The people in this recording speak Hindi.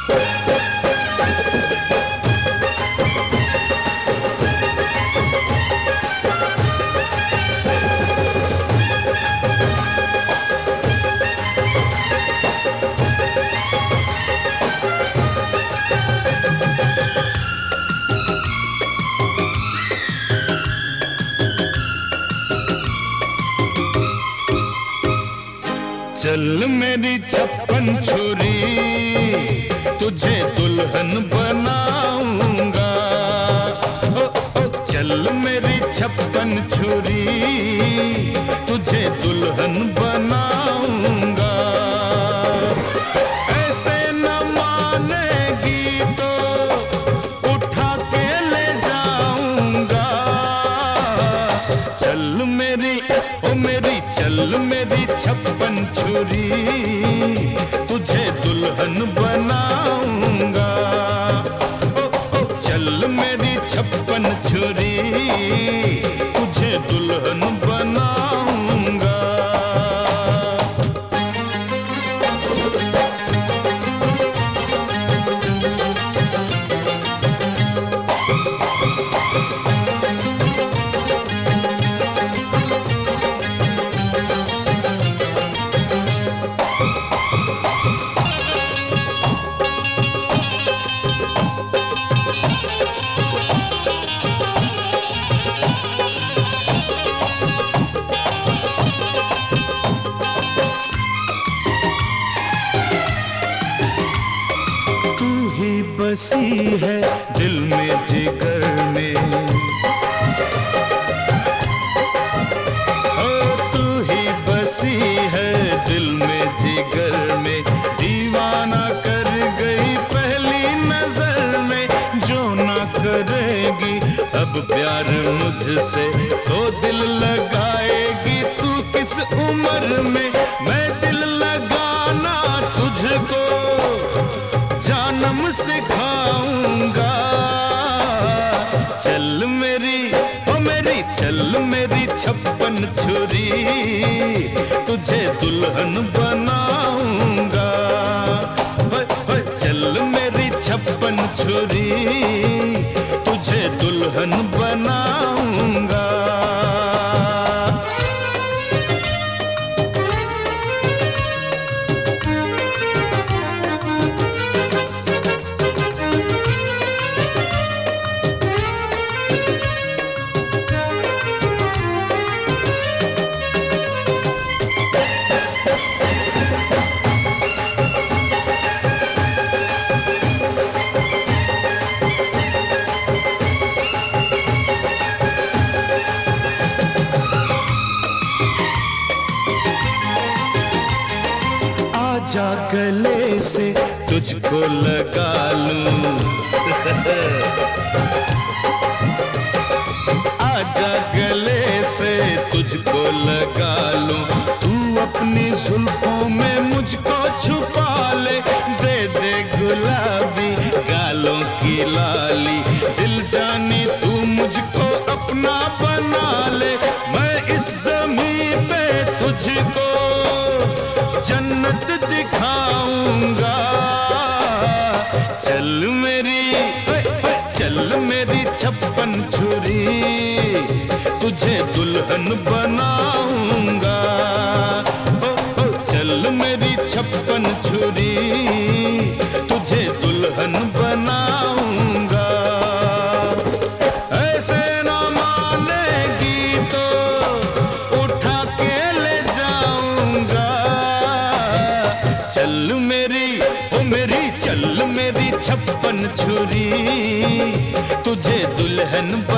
चल मेरी छप्पन छुरी, तुझे दुल्हन बनाऊंगा। ओ, ओ, चल मेरी छप्पन छुरी, तुझे दुल्हन बनाऊंगा। ऐसे न मानेगी तो उठा के ले जाऊंगा। चल मेरी, ओ मेरी, चल मेरी छप्पन छुरी, तुझे दुल्हन बनाऊंगा। ओ, ओ, चल मेरी छप्पन छुरी, तुझे दुल्हन बनाऊंगा। बसी है दिल में जिगर में, ओ तू ही बसी है दिल में जिगर में। दीवाना कर गई पहली नजर में, जो ना करेगी अब प्यार मुझसे तो दिल लगाएगी तू किस उम्र में। मैं दिल लगाना तुझको जानम सिखाऊंगा। चल मेरी, ओ मेरी, चल मेरी छप्पन छुरी, तुझे दुल्हन बनाऊंगा। चल मेरी छप्पन छुरी, तुझे दुल्हन बनाऊंगा। आजा गले से तुझको लगा लूं, आजा गले से तुझको लगा लूं। तू अपनी जुल्फों में मुझको छुपा ले, दे दे गुलाबी गालों की लाली। दिल जानी तू मुझको अपना बना ले, मैं इस ज़मीं पे तुझको जन्नत दिखाऊंगा। चल मेरी, चल मेरी छप्पन छुरी, तुझे दुल्हन बनाऊंगा। ओ, ओ, चल मेरी छप्पन छुरी, तुझे दुल्हन बनाऊंगा। ऐसे ना मानेगी तो उठा के ले जाऊंगा। चल मेरी, ओ मेरी, चल मेरी छप्पन छुरी, तुझे दुल्हन